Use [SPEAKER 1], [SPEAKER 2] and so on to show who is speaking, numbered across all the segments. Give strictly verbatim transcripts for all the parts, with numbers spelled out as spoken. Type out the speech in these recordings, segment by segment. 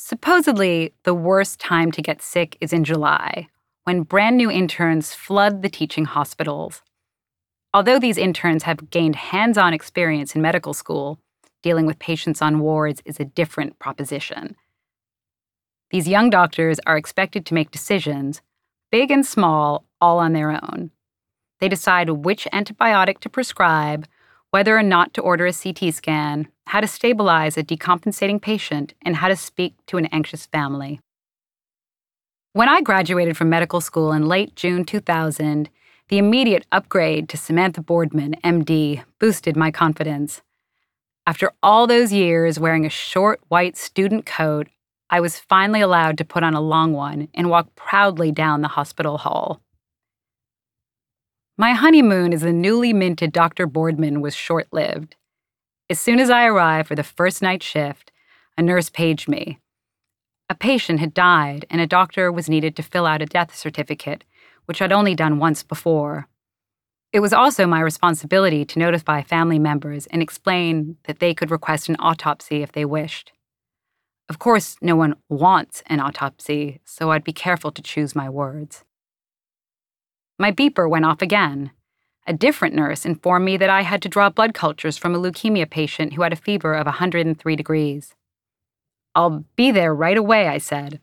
[SPEAKER 1] Supposedly, the worst time to get sick is in July, when brand new interns flood the teaching hospitals. Although these interns have gained hands-on experience in medical school, dealing with patients on wards is a different proposition. These young doctors are expected to make decisions, big and small, all on their own. They decide which antibiotic to prescribe, whether or not to order a C T scan, how to stabilize a decompensating patient, and how to speak to an anxious family. When I graduated from medical school in late June two thousand, the immediate upgrade to Samantha Boardman, M D, boosted my confidence. After all those years wearing a short white student coat, I was finally allowed to put on a long one and walk proudly down the hospital hall. My honeymoon as the newly minted Doctor Boardman was short-lived. As soon as I arrived for the first night shift, a nurse paged me. A patient had died, and a doctor was needed to fill out a death certificate, which I'd only done once before. It was also my responsibility to notify family members and explain that they could request an autopsy if they wished. Of course, no one wants an autopsy, so I'd be careful to choose my words. My beeper went off again. A different nurse informed me that I had to draw blood cultures from a leukemia patient who had a fever of one hundred three degrees. "I'll be there right away," I said.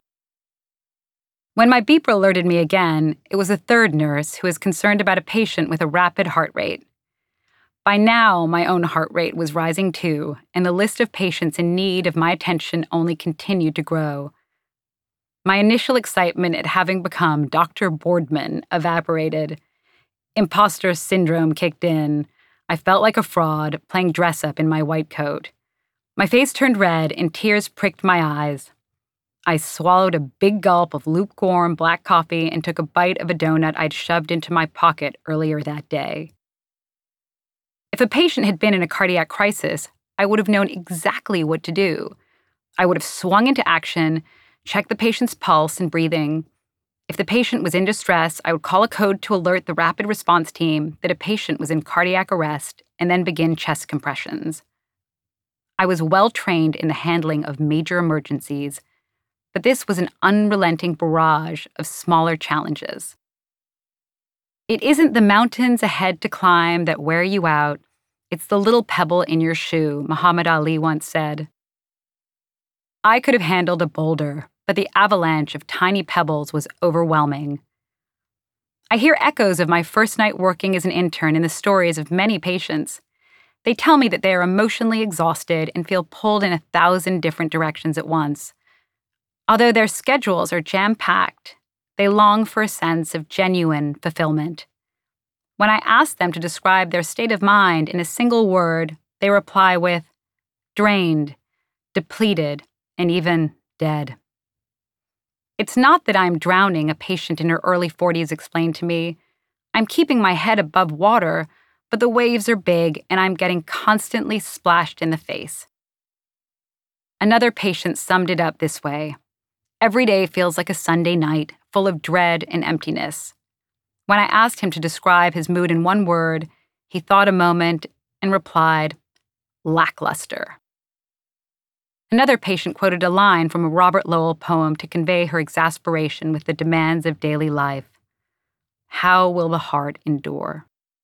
[SPEAKER 1] When my beeper alerted me again, it was a third nurse who was concerned about a patient with a rapid heart rate. By now, my own heart rate was rising too, and the list of patients in need of my attention only continued to grow. My initial excitement at having become Doctor Boardman evaporated. Imposter syndrome kicked in. I felt like a fraud, playing dress-up in my white coat. My face turned red and tears pricked my eyes. I swallowed a big gulp of lukewarm black coffee and took a bite of a donut I'd shoved into my pocket earlier that day. If a patient had been in a cardiac crisis, I would have known exactly what to do. I would have swung into action, checked the patient's pulse and breathing. If the patient was in distress, I would call a code to alert the rapid response team that a patient was in cardiac arrest and then begin chest compressions. I was well trained in the handling of major emergencies, but this was an unrelenting barrage of smaller challenges. It isn't the mountains ahead to climb that wear you out, it's the little pebble in your shoe, Muhammad Ali once said. I could have handled a boulder, but the avalanche of tiny pebbles was overwhelming. I hear echoes of my first night working as an intern in the stories of many patients. They tell me that they are emotionally exhausted and feel pulled in a thousand different directions at once. Although their schedules are jam-packed, they long for a sense of genuine fulfillment. When I ask them to describe their state of mind in a single word, they reply with drained, depleted, and even dead. It's not that I'm drowning, a patient in her early forties explained to me. I'm keeping my head above water, but the waves are big and I'm getting constantly splashed in the face. Another patient summed it up this way. Every day feels like a Sunday night, full of dread and emptiness. When I asked him to describe his mood in one word, he thought a moment and replied, lackluster. Another patient quoted a line from a Robert Lowell poem to convey her exasperation with the demands of daily life. How will the heart endure?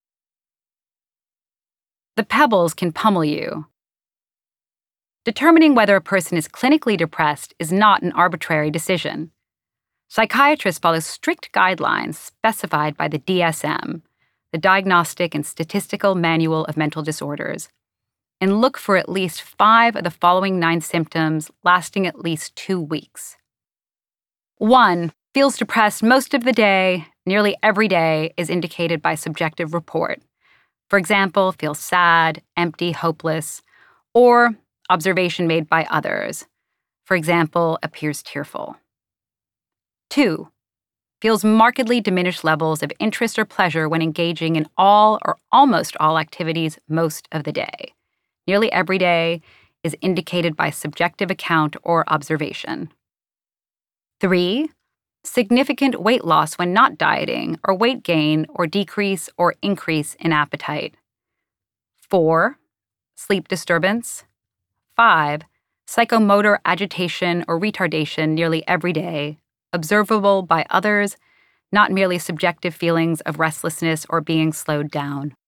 [SPEAKER 1] The pebbles can pummel you. Determining whether a person is clinically depressed is not an arbitrary decision. Psychiatrists follow strict guidelines specified by the D S M, the Diagnostic and Statistical Manual of Mental Disorders, and look for at least five of the following nine symptoms lasting at least two weeks. One, feels depressed most of the day, nearly every day, is indicated by subjective report. For example, feels sad, empty, hopeless, or observation made by others. For example, appears tearful. Two, feels markedly diminished levels of interest or pleasure when engaging in all or almost all activities most of the day. Nearly every day is indicated by subjective account or observation. Three, significant weight loss when not dieting, or weight gain or decrease or increase in appetite. Four, sleep disturbance. Five, psychomotor agitation or retardation nearly every day, observable by others, not merely subjective feelings of restlessness or being slowed down.